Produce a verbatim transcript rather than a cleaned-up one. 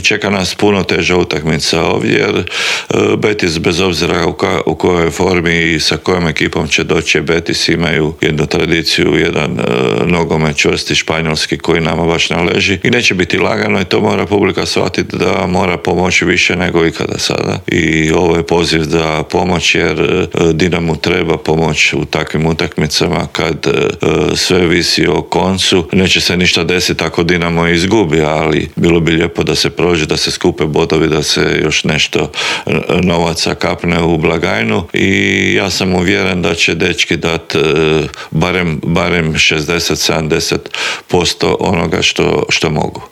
Čeka nas puno teža utakmica ovdje jer Betis bez obzira u, ka, u kojoj formi i sa kojom ekipom će doći, Betis imaju jednu tradiciju, jedan uh, nogomet čvrsti španjolski koji nama baš ne leži i neće biti lagano i to mora publika shvatiti da mora pomoći više nego ikada sada i ovo je poziv da pomoć jer uh, Dinamu treba pomoć u takvim utakmicama kad uh, sve visi o koncu. Neće se ništa desiti ako Dinamo izgubi, ali bilo bi lijepo da se prođe, da se skupe bodovi, da se još nešto novaca kapne u blagajnu i ja sam uvjeren da će dečki dati e, barem, barem šezdeset do sedamdeset posto onoga što, što mogu.